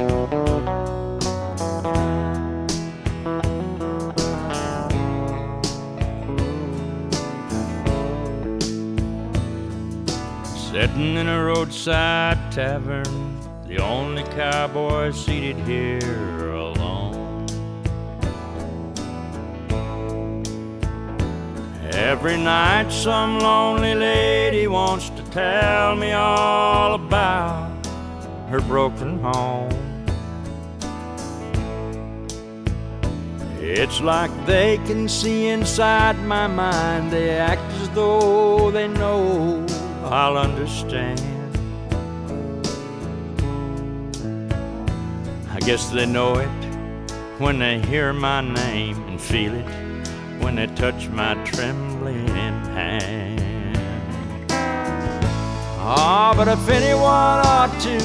Sitting in a roadside tavern, the only cowboy seated here alone. Every night some lonely lady wants to tell me all about her broken home. It's like they can see inside my mind. They act as though they know I'll understand. I guess they know it when they hear my name, and feel it when they touch my trembling hand. Ah, but if anyone ought to